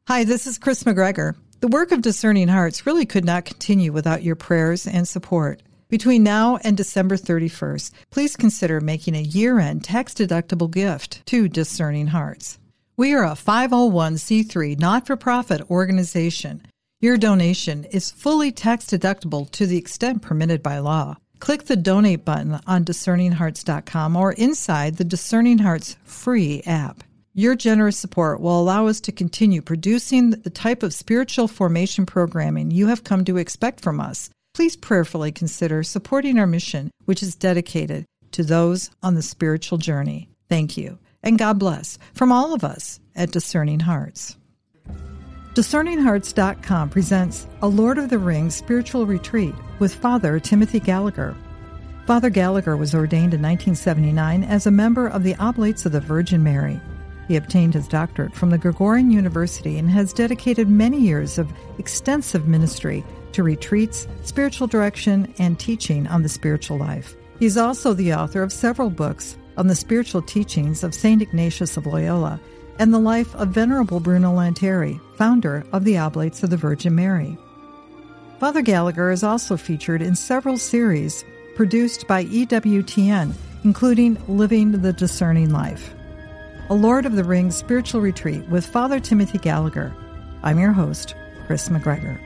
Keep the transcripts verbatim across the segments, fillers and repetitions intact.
Hi, this is Chris McGregor. The work of Discerning Hearts really could not continue without your prayers and support. Between now and December thirty-first, please consider making a year-end tax-deductible gift to Discerning Hearts. We are a five oh one c three not-for-profit organization. Your donation is fully tax-deductible to the extent permitted by law. Click the donate button on discerning hearts dot com or inside the Discerning Hearts free app. Your generous support will allow us to continue producing the type of spiritual formation programming you have come to expect from us. Please prayerfully consider supporting our mission, which is dedicated to those on the spiritual journey. Thank you, and God bless from all of us at Discerning Hearts. discerning hearts dot com presents a Lord of the Rings spiritual retreat with Father Timothy Gallagher. Father Gallagher was ordained in nineteen seventy-nine as a member of the Oblates of the Virgin Mary. He obtained his doctorate from the Gregorian University and has dedicated many years of extensive ministry to retreats, spiritual direction, and teaching on the spiritual life. He is also the author of several books on the spiritual teachings of Saint Ignatius of Loyola and the life of Venerable Bruno Lanteri, founder of the Oblates of the Virgin Mary. Father Gallagher is also featured in several series produced by E W T N, including Living the Discerning Life. A Lord of the Rings spiritual retreat with Father Timothy Gallagher. I'm your host, Chris McGregor.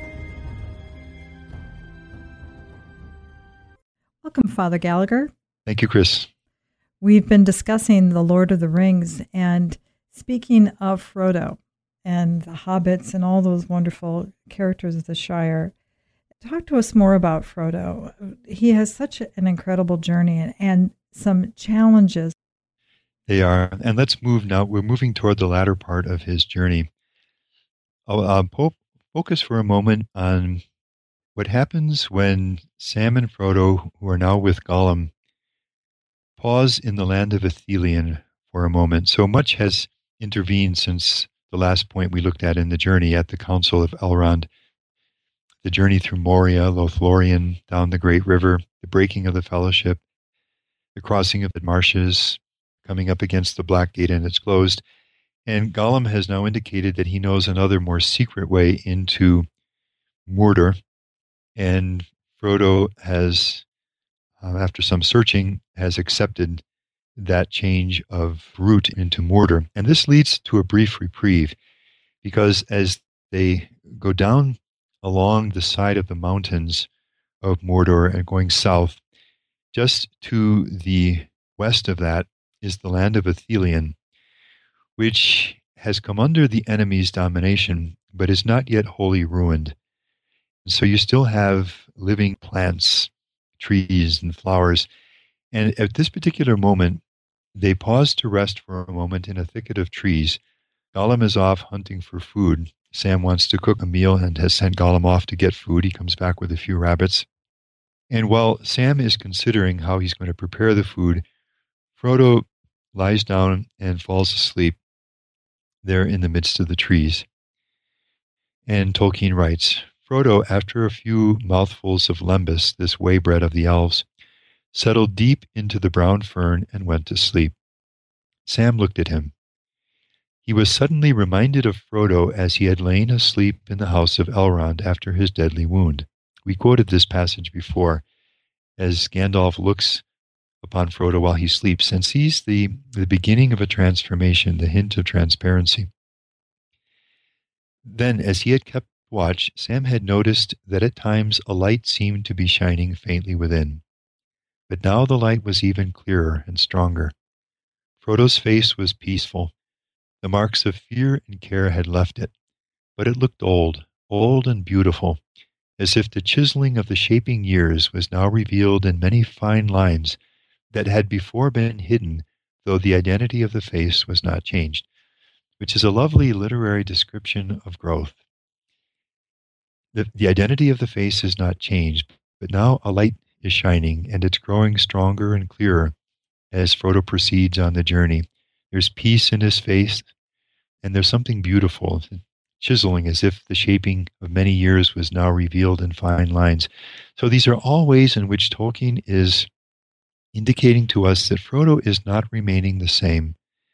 Welcome, Father Gallagher. Thank you, Chris. We've been discussing The Lord of the Rings, and speaking of Frodo and the hobbits and all those wonderful characters of the Shire, talk to us more about Frodo. He has such an incredible journey and, and some challenges. They are. And let's move now. We're moving toward the latter part of his journey. I'll uh, po- focus for a moment on what happens when Sam and Frodo, who are now with Gollum, pause in the land of Ithilien for a moment. So much has intervened since the last point we looked at in the journey at the Council of Elrond. The journey through Moria, Lothlorien, down the Great River, the breaking of the Fellowship, the crossing of the marshes, coming up against the Black Gate, and it's closed. And Gollum has now indicated that he knows another more secret way into Mordor. And Frodo has, uh, after some searching, has accepted that change of route into Mordor. And this leads to a brief reprieve, because as they go down along the side of the mountains of Mordor and going south, just to the west of that is the land of Ithilien, which has come under the enemy's domination, but is not yet wholly ruined. So you still have living plants, trees, and flowers. And at this particular moment, they pause to rest for a moment in a thicket of trees. Gollum is off hunting for food. Sam wants to cook a meal and has sent Gollum off to get food. He comes back with a few rabbits. And while Sam is considering how he's going to prepare the food, Frodo lies down and falls asleep there in the midst of the trees. And Tolkien writes, Frodo, after a few mouthfuls of lembas, this waybread of the elves, settled deep into the brown fern and went to sleep. Sam looked at him. He was suddenly reminded of Frodo as he had lain asleep in the house of Elrond after his deadly wound. We quoted this passage before, as Gandalf looks upon Frodo while he sleeps and sees the, the beginning of a transformation, the hint of transparency. Then, as he had kept watch, Sam had noticed that at times a light seemed to be shining faintly within. But now the light was even clearer and stronger. Frodo's face was peaceful. The marks of fear and care had left it, but it looked old, old and beautiful, as if the chiseling of the shaping years was now revealed in many fine lines that had before been hidden, though the identity of the face was not changed, which is a lovely literary description of growth. The, the identity of the face is not changed, but now a light is shining, and it's growing stronger and clearer as Frodo proceeds on the journey. There's peace in his face, and there's something beautiful, chiseling as if the shaping of many years was now revealed in fine lines. So these are all ways in which Tolkien is indicating to us that Frodo is not remaining the same,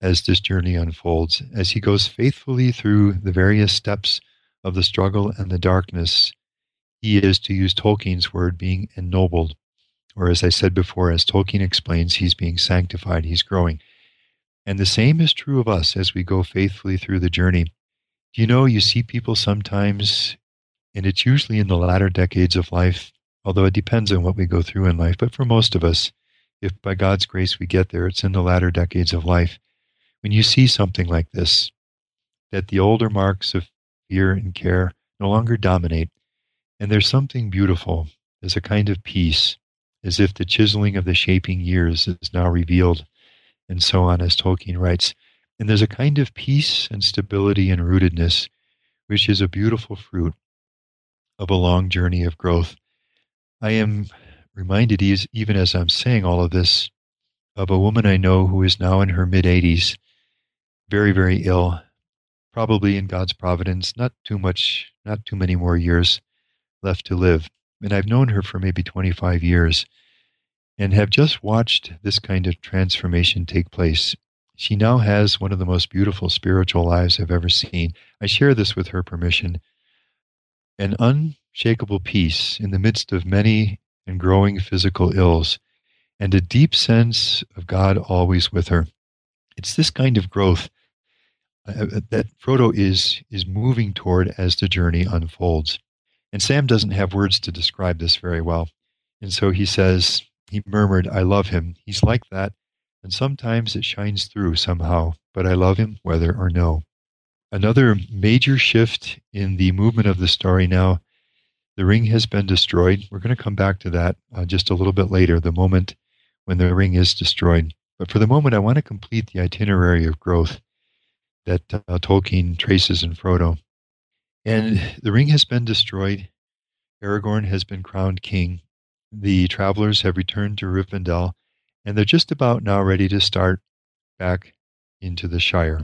as this journey unfolds, as he goes faithfully through the various steps of the struggle and the darkness. He is, to use Tolkien's word, being ennobled. Or as I said before, as Tolkien explains, he's being sanctified, he's growing. And the same is true of us as we go faithfully through the journey. You know, you see people sometimes, and it's usually in the latter decades of life, although it depends on what we go through in life, but for most of us, if by God's grace we get there, it's in the latter decades of life. When you see something like this, that the older marks of fear and care no longer dominate, and there's something beautiful, there's a kind of peace, as if the chiseling of the shaping years is now revealed, and so on, as Tolkien writes. And there's a kind of peace and stability and rootedness, which is a beautiful fruit of a long journey of growth. I am reminded, even as I'm saying all of this, of a woman I know who is now in her mid-eighties, very, very ill, probably in God's providence, not too much, not too many more years left to live. And I've known her for maybe twenty-five years and have just watched this kind of transformation take place. She now has one of the most beautiful spiritual lives I've ever seen. I share this with her permission. An unshakable peace in the midst of many and growing physical ills, and a deep sense of God always with her. It's this kind of growth uh, that Frodo is is moving toward as the journey unfolds. And Sam doesn't have words to describe this very well. And so he says, he murmured, "I love him. He's like that. And sometimes it shines through somehow, but I love him whether or no." Another major shift in the movement of the story now, the ring has been destroyed. We're going to come back to that uh, just a little bit later, the moment when the ring is destroyed. But for the moment, I want to complete the itinerary of growth that uh, Tolkien traces in Frodo. And the ring has been destroyed. Aragorn has been crowned king. The travelers have returned to Rivendell, and they're just about now ready to start back into the Shire.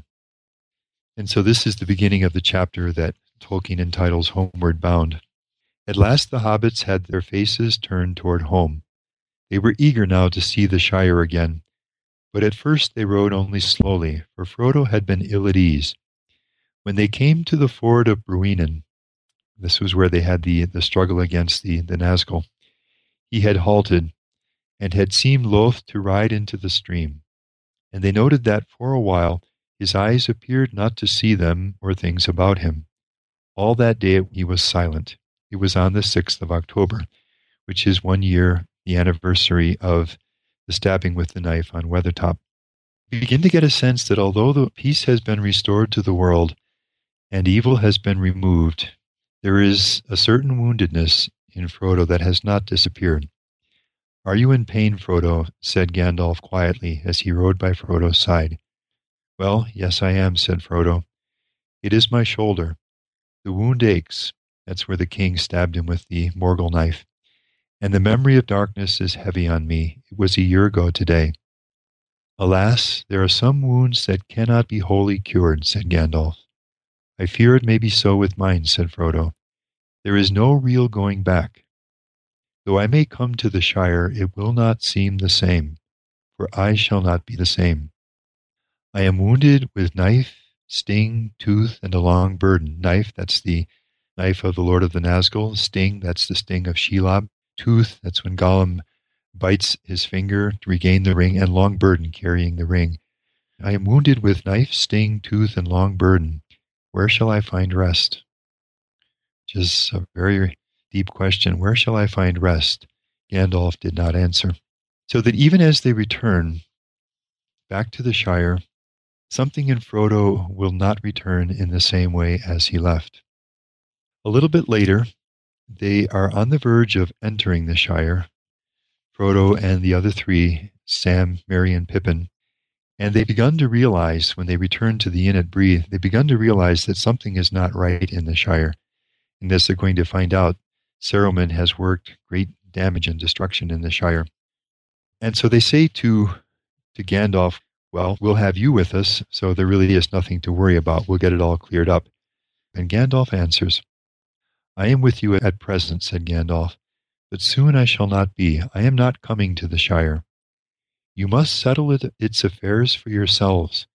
And so this is the beginning of the chapter that Tolkien entitles Homeward Bound. At last the hobbits had their faces turned toward home. They were eager now to see the Shire again, but at first they rode only slowly, for Frodo had been ill at ease. When they came to the ford of Bruinen, this was where they had the, the struggle against the, the Nazgul, he had halted, and had seemed loath to ride into the stream. And they noted that for a while his eyes appeared not to see them or things about him. All that day he was silent. It was on the sixth of October, which is one year, the anniversary of the stabbing with the knife on Weathertop. We begin to get a sense that although the peace has been restored to the world and evil has been removed, there is a certain woundedness in Frodo that has not disappeared. "Are you in pain, Frodo?" said Gandalf quietly as he rode by Frodo's side. "Well, yes, I am," said Frodo. "It is my shoulder. The wound aches." That's where the king stabbed him with the Morgul knife. "And the memory of darkness is heavy on me. It was a year ago today." "Alas, there are some wounds that cannot be wholly cured," said Gandalf. "I fear it may be so with mine," said Frodo. "There is no real going back. Though I may come to the Shire, it will not seem the same, for I shall not be the same. I am wounded with knife, sting, tooth, and a long burden. Knife, that's the knife of the Lord of the Nazgul. Sting, that's the sting of Shelob. Tooth, that's when Gollum bites his finger to regain the ring, and long burden, carrying the ring. I am wounded with knife, sting, tooth, and long burden. Where shall I find rest? Just a very deep question. Where shall I find rest? Gandalf did not answer. So that even as they return back to the Shire, something in Frodo will not return in the same way as he left. A little bit later, they are on the verge of entering the Shire, Frodo and the other three, Sam, Merry, and Pippin, and they've begun to realize, when they return to the inn at Bree, they've begun to realize that something is not right in the Shire. And as they're going to find out, Saruman has worked great damage and destruction in the Shire. And so they say to, to Gandalf, "Well, we'll have you with us, so there really is nothing to worry about. We'll get it all cleared up." And Gandalf answers, "I am with you at present," said Gandalf, "but soon I shall not be. I am not coming to the Shire. You must settle it, its affairs for yourselves.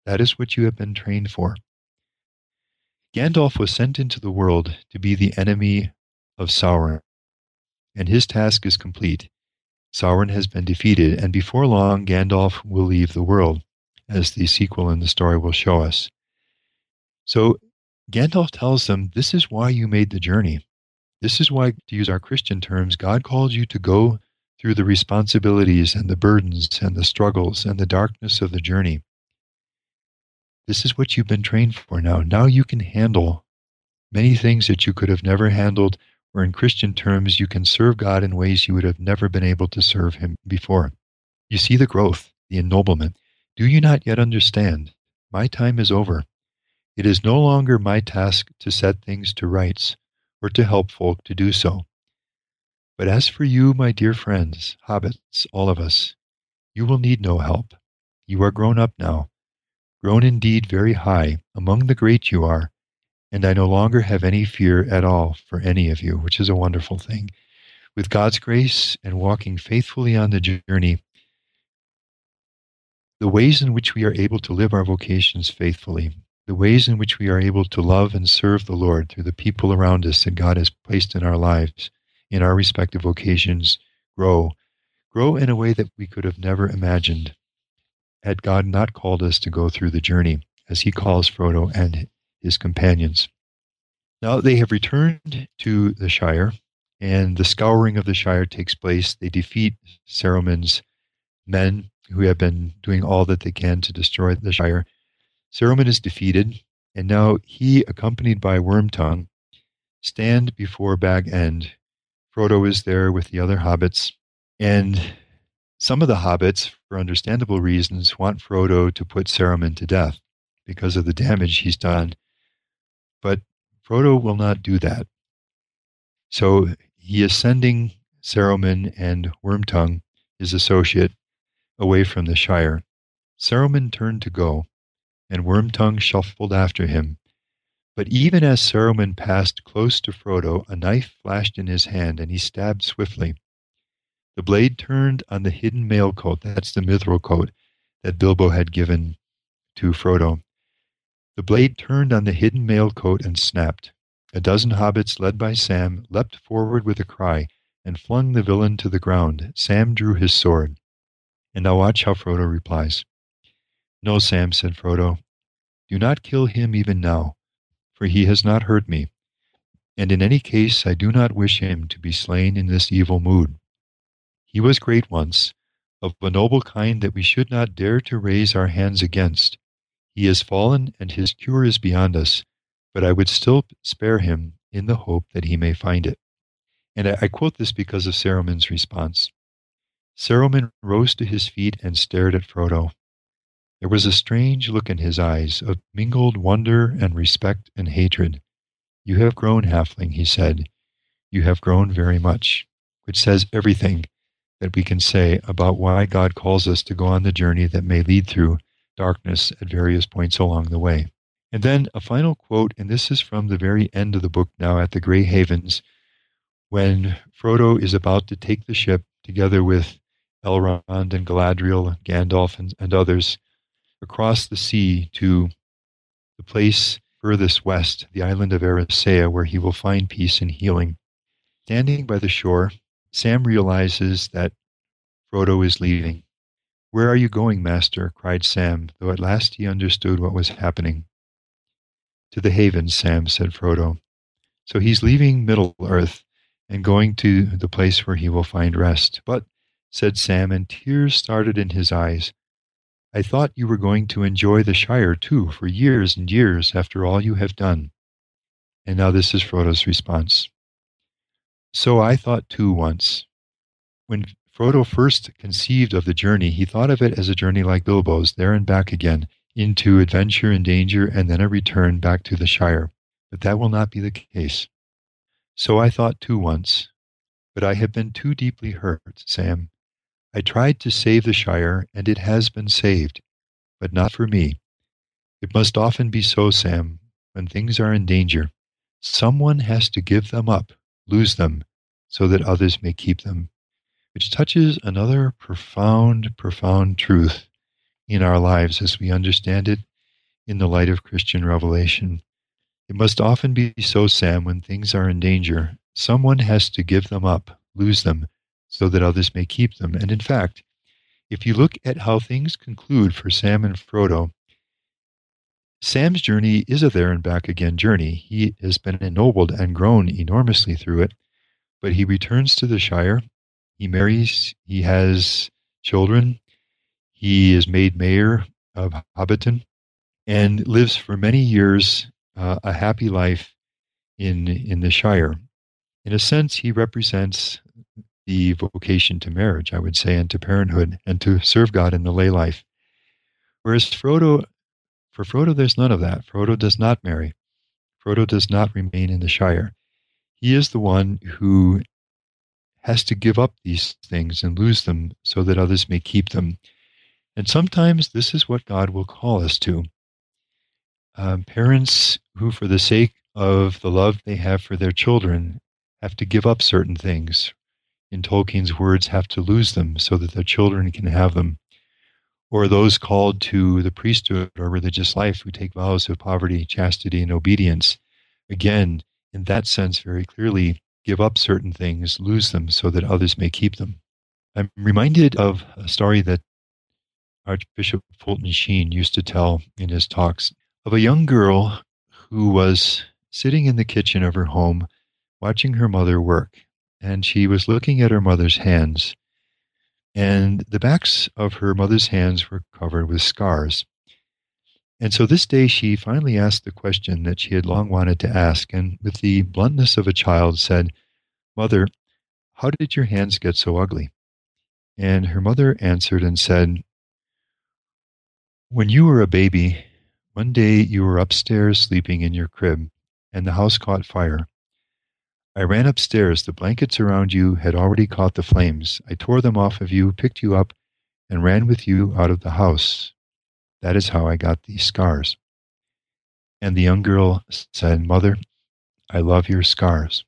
That is what you have been trained for. Gandalf was sent into the world to be the enemy of Sauron, and his task is complete. Sauron has been defeated, and before long, Gandalf will leave the world, as the sequel in the story will show us. So Gandalf tells them, this is why you made the journey. This is why, to use our Christian terms, God called you to go through the responsibilities and the burdens and the struggles and the darkness of the journey. This is what you've been trained for now. Now you can handle many things that you could have never handled, or in Christian terms, you can serve God in ways you would have never been able to serve him before. You see the growth, the ennoblement. Do you not yet understand? My time is over. It is no longer my task to set things to rights or to help folk to do so. But as for you, my dear friends, hobbits, all of us, you will need no help. You are grown up now, grown indeed very high, among the great you are, and I no longer have any fear at all for any of you, which is a wonderful thing. With God's grace and walking faithfully on the journey, the ways in which we are able to live our vocations faithfully, the ways in which we are able to love and serve the Lord through the people around us that God has placed in our lives, in our respective vocations, grow. Grow in a way that we could have never imagined had God not called us to go through the journey, as he calls Frodo and his companions. Now they have returned to the Shire, and the scouring of the Shire takes place. They defeat Saruman's men, who have been doing all that they can to destroy the Shire. Saruman is defeated, and now he, accompanied by Wormtongue, stand before Bag End. Frodo is there with the other hobbits, and some of the hobbits, for understandable reasons, want Frodo to put Saruman to death because of the damage he's done. But Frodo will not do that. So he is sending Saruman and Wormtongue, his associate, away from the Shire. Saruman turned to go, and Wormtongue shuffled after him. But even as Saruman passed close to Frodo, a knife flashed in his hand, and he stabbed swiftly. The blade turned on the hidden mail coat, that's the mithril coat that Bilbo had given to Frodo. The blade turned on the hidden mail coat and snapped. A dozen hobbits, led by Sam, leapt forward with a cry and flung the villain to the ground. Sam drew his sword. And now watch how Frodo replies. No, Sam, said Frodo, do not kill him even now, for he has not hurt me, and in any case I do not wish him to be slain in this evil mood. He was great once, of a noble kind that we should not dare to raise our hands against. He has fallen, and his cure is beyond us, but I would still spare him in the hope that he may find it. And I, I quote this because of Saruman's response. Saruman rose to his feet and stared at Frodo. There was a strange look in his eyes of mingled wonder and respect and hatred. You have grown, halfling, he said. You have grown very much, which says everything that we can say about why God calls us to go on the journey that may lead through darkness at various points along the way. And then a final quote, and this is from the very end of the book now at the Grey Havens, when Frodo is about to take the ship together with Elrond and Galadriel, Gandalf, and, and others across the sea to the place furthest west, the island of Eressëa, where he will find peace and healing. Standing by the shore, Sam realizes that Frodo is leaving. Where are you going, master? Cried Sam, though at last he understood what was happening. To the Havens, Sam, said Frodo. So he's leaving Middle-earth and going to the place where he will find rest. But, said Sam, and tears started in his eyes, I thought you were going to enjoy the Shire, too, for years and years after all you have done. And now this is Frodo's response. So I thought, too, once. When Frodo first conceived of the journey, he thought of it as a journey like Bilbo's, there and back again, into adventure and danger, and then a return back to the Shire. But that will not be the case. So I thought, too, once. But I have been too deeply hurt, Sam. I tried to save the Shire, and it has been saved, but not for me. It must often be so, Sam, when things are in danger. Someone has to give them up, lose them, so that others may keep them, which touches another profound, profound truth in our lives as we understand it in the light of Christian revelation. It must often be so, Sam, when things are in danger. Someone has to give them up, lose them, so that others may keep them. And in fact, if you look at how things conclude for Sam and Frodo, Sam's journey is a there and back again journey. He has been ennobled and grown enormously through it, but he returns to the Shire. He marries, he has children, he is made mayor of Hobbiton, and lives for many years uh, a happy life in in the Shire. In a sense, he represents the vocation to marriage, I would say, and to parenthood, and to serve God in the lay life. Whereas Frodo, for Frodo, there's none of that. Frodo does not marry. Frodo does not remain in the Shire. He is the one who has to give up these things and lose them so that others may keep them. And sometimes this is what God will call us to. Um, parents who, for the sake of the love they have for their children, have to give up certain things. In Tolkien's words, have to lose them so that their children can have them. Or those called to the priesthood or religious life who take vows of poverty, chastity, and obedience. Again, in that sense, very clearly, give up certain things, lose them so that others may keep them. I'm reminded of a story that Archbishop Fulton Sheen used to tell in his talks of a young girl who was sitting in the kitchen of her home watching her mother work. And she was looking at her mother's hands. And the backs of her mother's hands were covered with scars. And so this day she finally asked the question that she had long wanted to ask, and with the bluntness of a child said, "Mother, how did your hands get so ugly?" And her mother answered and said, "When you were a baby, one day you were upstairs sleeping in your crib, and the house caught fire. I ran upstairs. The blankets around you had already caught the flames. I tore them off of you, picked you up, and ran with you out of the house. That is how I got these scars." And the young girl said, "Mother, I love your scars."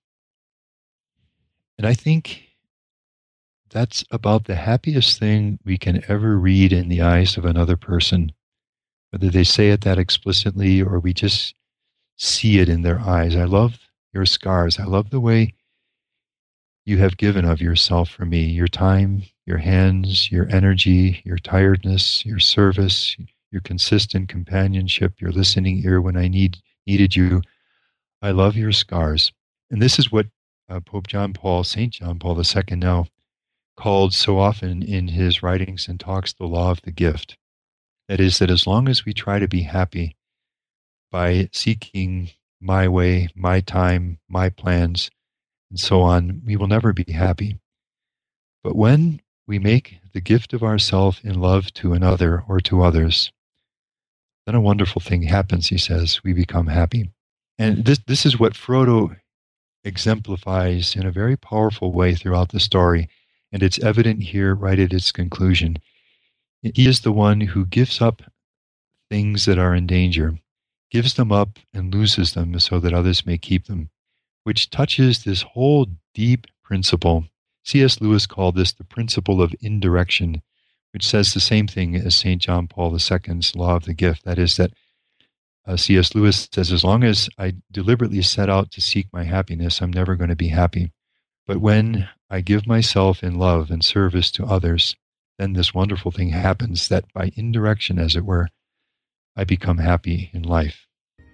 And I think that's about the happiest thing we can ever read in the eyes of another person, whether they say it that explicitly or we just see it in their eyes. I love your scars. I love the way you have given of yourself for me, your time, your hands, your energy, your tiredness, your service, your consistent companionship, your listening ear when I need needed you. I love your scars. And this is what uh, Pope John Paul, Saint John Paul the Second now, called so often in his writings and talks the law of the gift. That is, that as long as we try to be happy by seeking my way, my time, my plans, and so on, we will never be happy. But when we make the gift of ourself in love to another or to others, then a wonderful thing happens, he says. We become happy. And this, this is what Frodo exemplifies in a very powerful way throughout the story. And it's evident here right at its conclusion. He is the one who gives up things that are in danger, gives them up and loses them so that others may keep them, which touches this whole deep principle. C S Lewis called this the principle of indirection, which says the same thing as Saint John Paul the Second's law of the gift. That is that uh, C S Lewis says, as long as I deliberately set out to seek my happiness, I'm never going to be happy. But when I give myself in love and service to others, then this wonderful thing happens that by indirection, as it were, I become happy in life.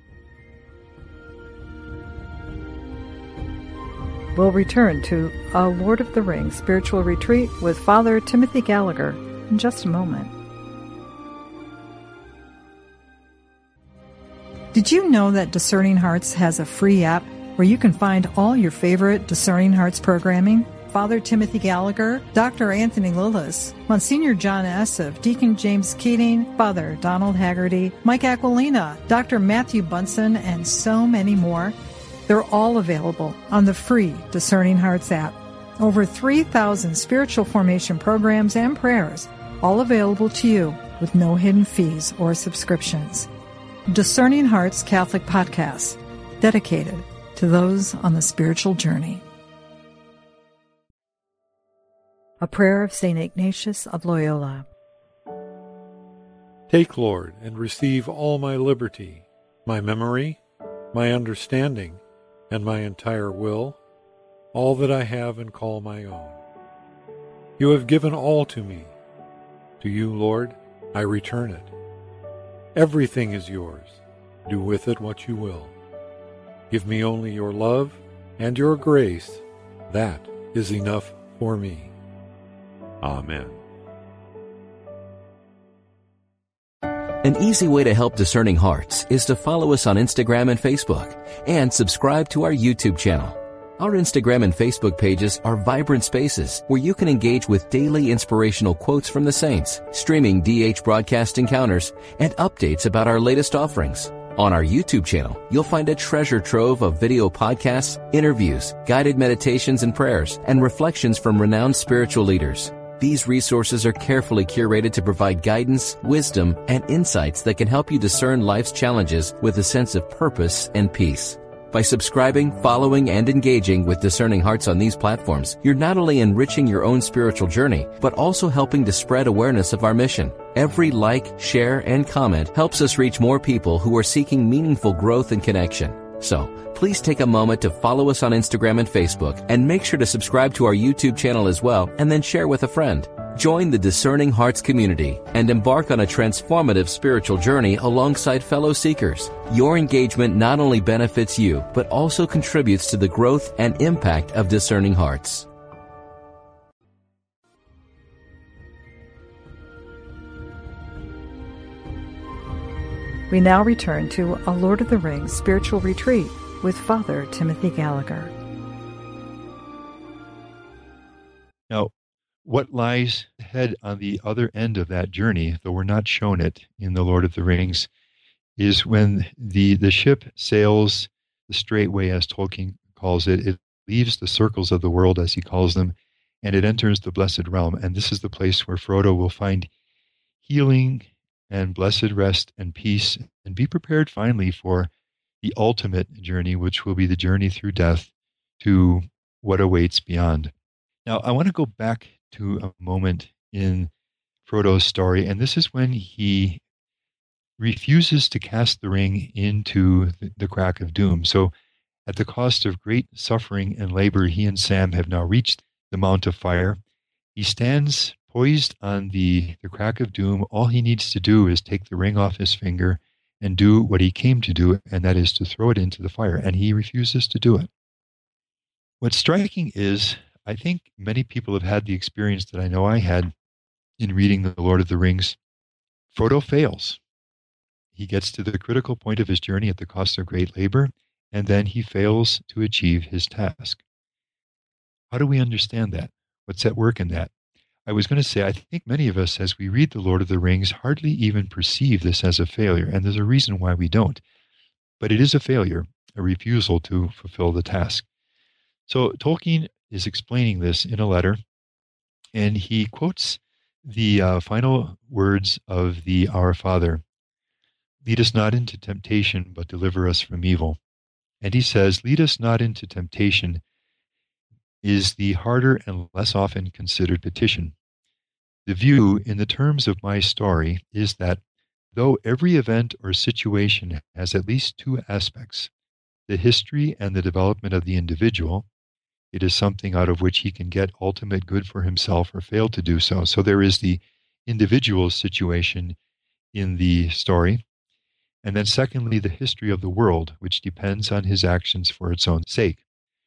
We'll return to a Lord of the Rings spiritual retreat with Father Timothy Gallagher in just a moment. Did you know that Discerning Hearts has a free app where you can find all your favorite Discerning Hearts programming? Father Timothy Gallagher, Doctor Anthony Lillis, Monsignor John Esseff, Deacon James Keating, Father Donald Haggerty, Mike Aquilina, Doctor Matthew Bunson, and so many more. They're all available on the free Discerning Hearts app. Over three thousand spiritual formation programs and prayers, all available to you with no hidden fees or subscriptions. Discerning Hearts Catholic Podcast, dedicated to those on the spiritual journey. A prayer of Saint Ignatius of Loyola. Take, Lord, and receive all my liberty, my memory, my understanding, and my entire will, all that I have and call my own. You have given all to me. To you, Lord, I return it. Everything is yours. Do with it what you will. Give me only your love and your grace. That is enough for me. Amen. An easy way to help Discerning Hearts is to follow us on Instagram and Facebook and subscribe to our YouTube channel. Our Instagram and Facebook pages are vibrant spaces where you can engage with daily inspirational quotes from the saints, streaming D H broadcast encounters, and updates about our latest offerings. On our YouTube channel, you'll find a treasure trove of video podcasts, interviews, guided meditations and prayers, and reflections from renowned spiritual leaders. These resources are carefully curated to provide guidance, wisdom, and insights that can help you discern life's challenges with a sense of purpose and peace. By subscribing, following, and engaging with Discerning Hearts on these platforms, you're not only enriching your own spiritual journey, but also helping to spread awareness of our mission. Every like, share, and comment helps us reach more people who are seeking meaningful growth and connection. So, please take a moment to follow us on Instagram and Facebook, and make sure to subscribe to our YouTube channel as well, and then share with a friend. Join the Discerning Hearts community and embark on a transformative spiritual journey alongside fellow seekers. Your engagement not only benefits you, but also contributes to the growth and impact of Discerning Hearts. We now return to A Lord of the Rings Spiritual Retreat with Father Timothy Gallagher. Now, what lies ahead on the other end of that journey, though we're not shown it in The Lord of the Rings, is when the, the ship sails the straight way, as Tolkien calls it. It leaves the circles of the world, as he calls them, and it enters the blessed realm. And this is the place where Frodo will find healing and blessed rest and peace, and be prepared finally for the ultimate journey, which will be the journey through death to what awaits beyond. Now, I want to go back to a moment in Frodo's story, and this is when he refuses to cast the ring into the, the crack of doom. So, at the cost of great suffering and labor, he and Sam have now reached the Mount of Fire. He stands poised on the, the crack of doom. All he needs to do is take the ring off his finger and do what he came to do, and that is to throw it into the fire, and he refuses to do it. What's striking is, I think many people have had the experience that I know I had in reading The Lord of the Rings. Frodo fails. He gets to the critical point of his journey at the cost of great labor, and then he fails to achieve his task. How do we understand that? What's at work in that? I was going to say, I think many of us, as we read The Lord of the Rings, hardly even perceive this as a failure, and there's a reason why we don't. But it is a failure, a refusal to fulfill the task. So Tolkien is explaining this in a letter, and he quotes the uh, final words of the Our Father: "Lead us not into temptation, but deliver us from evil." And he says, "Lead us not into temptation" is the harder and less often considered petition. The view, in the terms of my story, is that though every event or situation has at least two aspects, the history and the development of the individual, it is something out of which he can get ultimate good for himself or fail to do so. So there is the individual situation in the story. And then secondly, the history of the world, which depends on his actions for its own sake.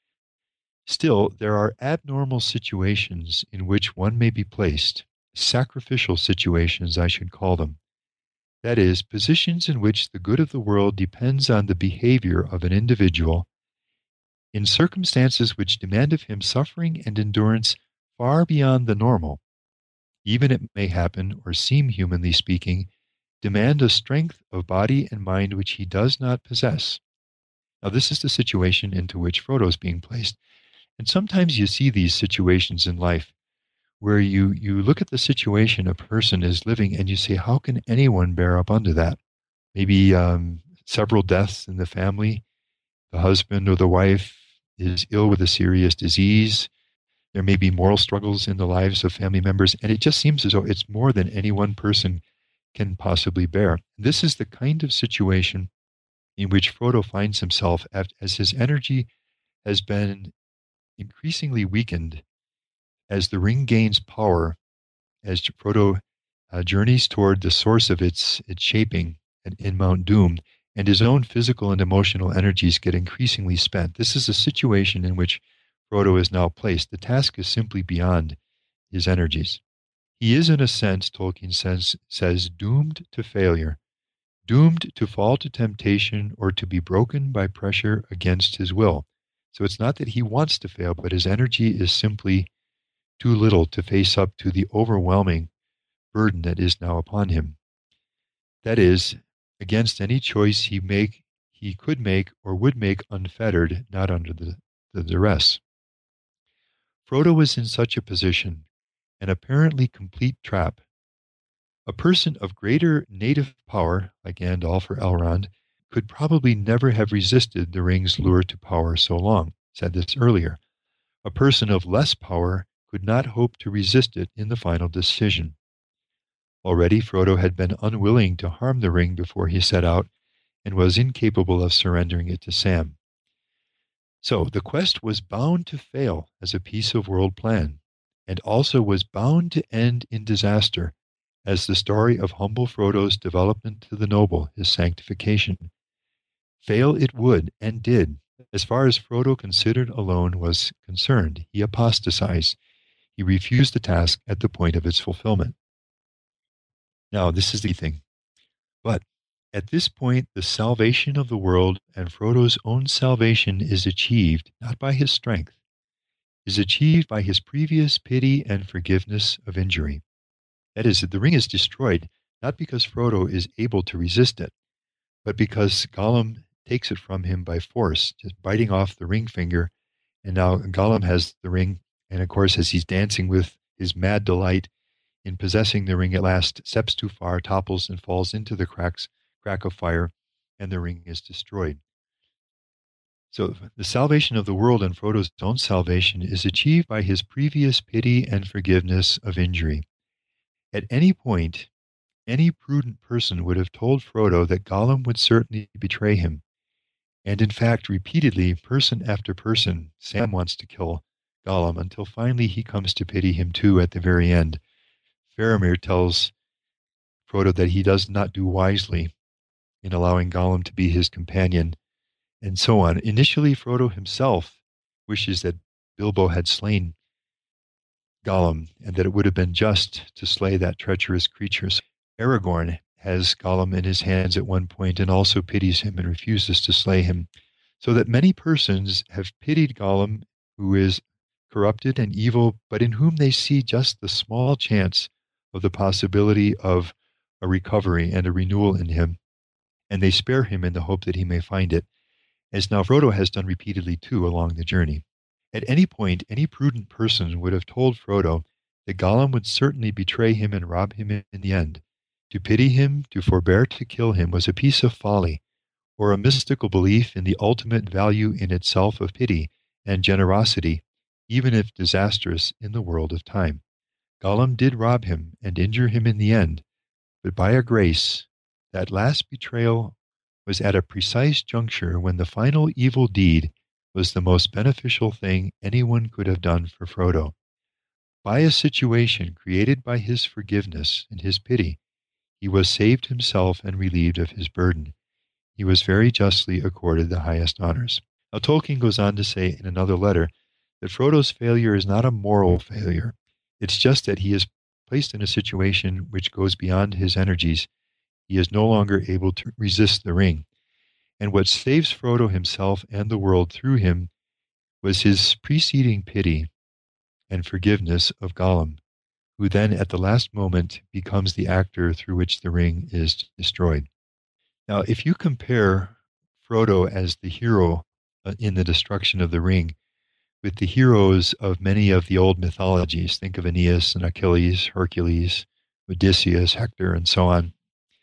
Still, there are abnormal situations in which one may be placed, sacrificial situations, I should call them. That is, positions in which the good of the world depends on the behavior of an individual in circumstances which demand of him suffering and endurance far beyond the normal. Even it may happen, or seem humanly speaking, demand a strength of body and mind which he does not possess. Now, this is the situation into which Frodo is being placed. And sometimes you see these situations in life where you, you look at the situation a person is living and you say, how can anyone bear up under that? Maybe um, several deaths in the family. The husband or the wife is ill with a serious disease. There may be moral struggles in the lives of family members. And it just seems as though it's more than any one person can possibly bear. This is the kind of situation in which Frodo finds himself as his energy has been increasingly weakened as the ring gains power, as Frodo uh, journeys toward the source of its, its shaping in, in Mount Doom, and his own physical and emotional energies get increasingly spent. This is a situation in which Frodo is now placed. The task is simply beyond his energies. He is, in a sense, Tolkien says, says, doomed to failure, doomed to fall to temptation or to be broken by pressure against his will. So it's not that he wants to fail, but his energy is simply too little to face up to the overwhelming burden that is now upon him. That is, against any choice he make, he could make or would make unfettered, not under the, the duress. Frodo was in such a position, an apparently complete trap. A person of greater native power, like Gandalf or Elrond, could probably never have resisted the ring's lure to power so long. Said this earlier. A person of less power could not hope to resist it in the final decision. Already Frodo had been unwilling to harm the ring before he set out, and was incapable of surrendering it to Sam. So the quest was bound to fail as a piece of world plan, and also was bound to end in disaster, as the story of humble Frodo's development to the noble, his sanctification. Fail it would, and did. As far as Frodo considered alone was concerned, he apostatized. He refused the task at the point of its fulfillment. Now, this is the thing. But at this point, the salvation of the world and Frodo's own salvation is achieved not by his strength, is achieved by his previous pity and forgiveness of injury. That is, that the ring is destroyed not because Frodo is able to resist it, but because Gollum takes it from him by force, just biting off the ring finger, and now Gollum has the ring, and of course, as he's dancing with his mad delight in possessing the ring, at last steps too far, topples, and falls into the cracks, crack of fire, and the ring is destroyed. So the salvation of the world and Frodo's own salvation is achieved by his previous pity and forgiveness of injury. At any point, any prudent person would have told Frodo that Gollum would certainly betray him. And in fact, repeatedly, person after person, Sam wants to kill Gollum until finally he comes to pity him too at the very end. Faramir tells Frodo that he does not do wisely in allowing Gollum to be his companion, and so on. Initially, Frodo himself wishes that Bilbo had slain Gollum, and that it would have been just to slay that treacherous creature. So Aragorn has Gollum in his hands at one point and also pities him and refuses to slay him, so that many persons have pitied Gollum, who is corrupted and evil, but in whom they see just the small chance of the possibility of a recovery and a renewal in him, and they spare him in the hope that he may find it, as now Frodo has done repeatedly too along the journey. At any point, any prudent person would have told Frodo that Gollum would certainly betray him and rob him in the end. To pity him, to forbear to kill him, was a piece of folly, or a mystical belief in the ultimate value in itself of pity and generosity, even if disastrous in the world of time. Gollum did rob him and injure him in the end, but by a grace, that last betrayal was at a precise juncture when the final evil deed was the most beneficial thing anyone could have done for Frodo. By a situation created by his forgiveness and his pity, he was saved himself and relieved of his burden. He was very justly accorded the highest honors. Now Tolkien goes on to say in another letter that Frodo's failure is not a moral failure. It's just that he is placed in a situation which goes beyond his energies. He is no longer able to resist the ring. And what saves Frodo himself and the world through him was his preceding pity and forgiveness of Gollum, who then at the last moment becomes the actor through which the ring is destroyed. Now, if you compare Frodo as the hero in the destruction of the ring with the heroes of many of the old mythologies, think of Aeneas and Achilles, Hercules, Odysseus, Hector, and so on,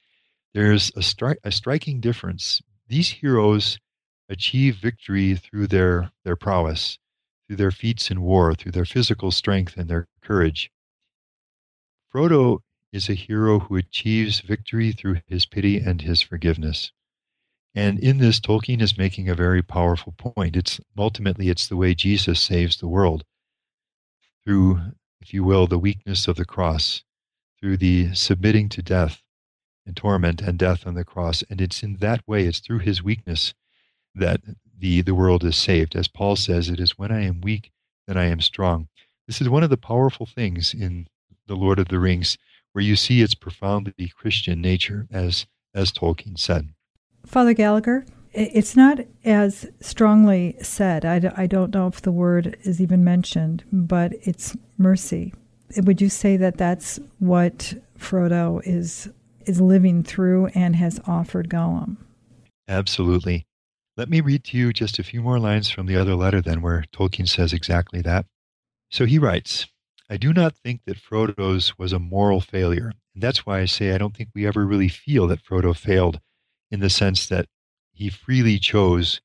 there's a, stri- a striking difference. These heroes achieve victory through their, their prowess, through their feats in war, through their physical strength and their courage. Frodo is a hero who achieves victory through his pity and his forgiveness. And in this, Tolkien is making a very powerful point. It's ultimately, it's the way Jesus saves the world through, if you will, the weakness of the cross, through the submitting to death and torment and death on the cross. And it's in that way, it's through his weakness that the, the world is saved. As Paul says, it is when I am weak that I am strong. This is one of the powerful things in The Lord of the Rings, where you see its profoundly Christian nature, as, as Tolkien said. Father Gallagher, it's not as strongly said. I, d- I don't know if the word is even mentioned, but it's mercy. Would you say that that's what Frodo is is living through and has offered Gollum? Absolutely. Let me read to you just a few more lines from the other letter then, where Tolkien says exactly that. So he writes, I do not think that Frodo's was a moral failure. And that's why I say I don't think we ever really feel that Frodo failed, in the sense that he freely chose,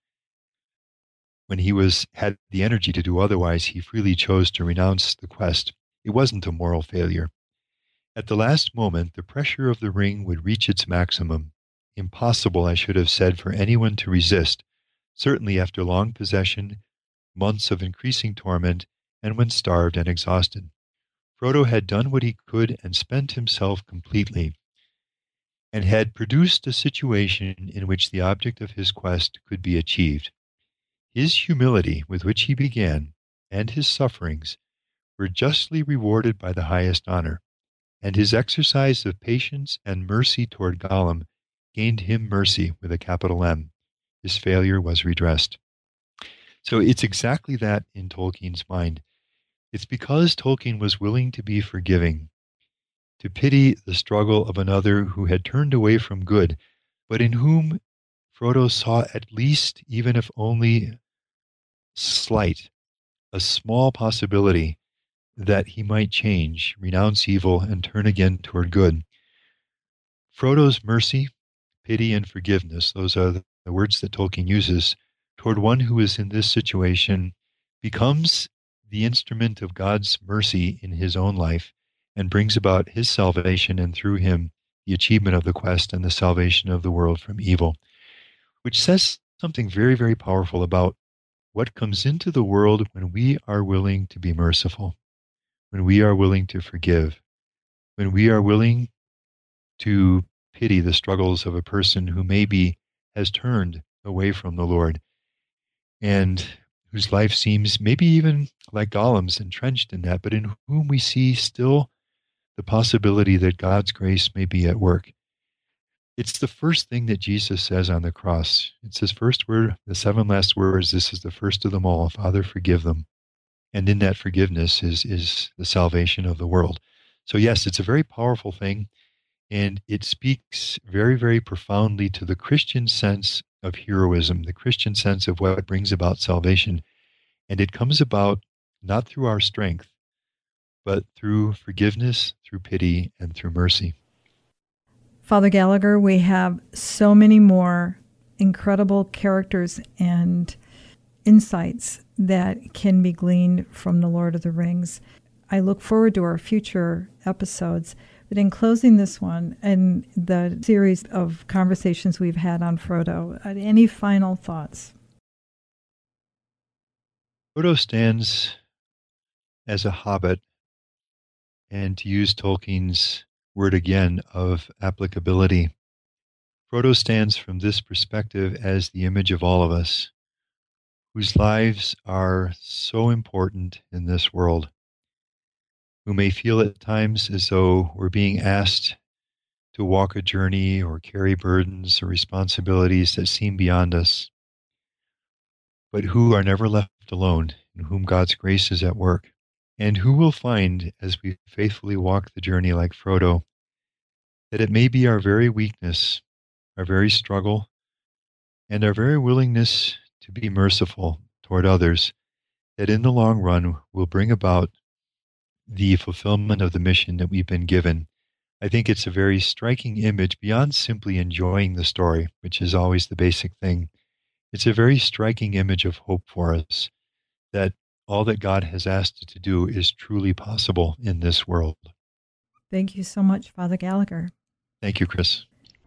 when he was had the energy to do otherwise, he freely chose to renounce the quest. It wasn't a moral failure. At the last moment, the pressure of the ring would reach its maximum. Impossible, I should have said, for anyone to resist, certainly after long possession, months of increasing torment, and when starved and exhausted. Frodo had done what he could and spent himself completely, and had produced a situation in which the object of his quest could be achieved. His humility with which he began, and his sufferings, were justly rewarded by the highest honor, and his exercise of patience and mercy toward Gollum gained him mercy with a capital M. His failure was redressed. So it's exactly that in Tolkien's mind. It's because Tolkien was willing to be forgiving, to pity the struggle of another who had turned away from good, but in whom Frodo saw at least, even if only slight, a small possibility that he might change, renounce evil, and turn again toward good. Frodo's mercy, pity, and forgiveness, those are the words that Tolkien uses, toward one who is in this situation, becomes the instrument of God's mercy in his own life, and brings about his salvation, and through him the achievement of the quest and the salvation of the world from evil, which says something very, very powerful about what comes into the world when we are willing to be merciful, when we are willing to forgive, when we are willing to pity the struggles of a person who maybe has turned away from the Lord, and whose life seems maybe even like Gollum's, entrenched in that, but in whom we see still the possibility that God's grace may be at work. It's the first thing that Jesus says on the cross. It's his first word, the seven last words. This is the first of them all. Father, forgive them. And in that forgiveness is, is the salvation of the world. So yes, it's a very powerful thing, and it speaks very, very profoundly to the Christian sense of heroism, the Christian sense of what brings about salvation. And it comes about not through our strength, but through forgiveness, through pity, and through mercy. Father Gallagher, we have so many more incredible characters and insights that can be gleaned from The Lord of the Rings. I look forward to our future episodes. But in closing this one and the series of conversations we've had on Frodo, any final thoughts? Frodo stands as a hobbit, and to use Tolkien's word again of applicability, Frodo stands from this perspective as the image of all of us, whose lives are so important in this world, who may feel at times as though we're being asked to walk a journey or carry burdens or responsibilities that seem beyond us, but who are never left alone, in whom God's grace is at work, and who will find, as we faithfully walk the journey like Frodo, that it may be our very weakness, our very struggle, and our very willingness to be merciful toward others, that in the long run will bring about the fulfillment of the mission that we've been given. I think it's a very striking image beyond simply enjoying the story, which is always the basic thing. It's a very striking image of hope for us, that all that God has asked us to do is truly possible in this world. Thank you so much, Father Gallagher. Thank you, Chris.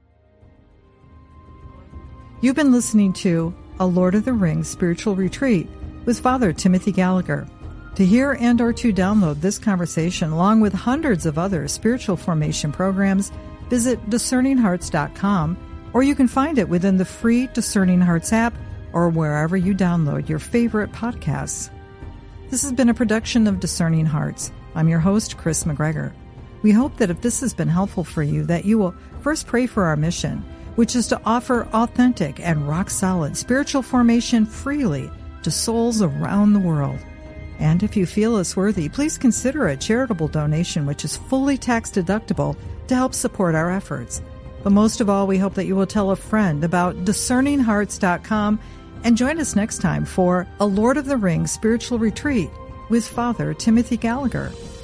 You've been listening to A Lord of the Rings Spiritual Retreat with Father Timothy Gallagher. To hear and or to download this conversation, along with hundreds of other spiritual formation programs, visit discerning hearts dot com, or you can find it within the free Discerning Hearts app or wherever you download your favorite podcasts. This has been a production of Discerning Hearts. I'm your host, Chris McGregor. We hope that if this has been helpful for you, that you will first pray for our mission, which is to offer authentic and rock-solid spiritual formation freely to souls around the world. And if you feel us worthy, please consider a charitable donation, which is fully tax-deductible, to help support our efforts. But most of all, we hope that you will tell a friend about discerning hearts dot com and join us next time for A Lord of the Rings Spiritual Retreat with Father Timothy Gallagher.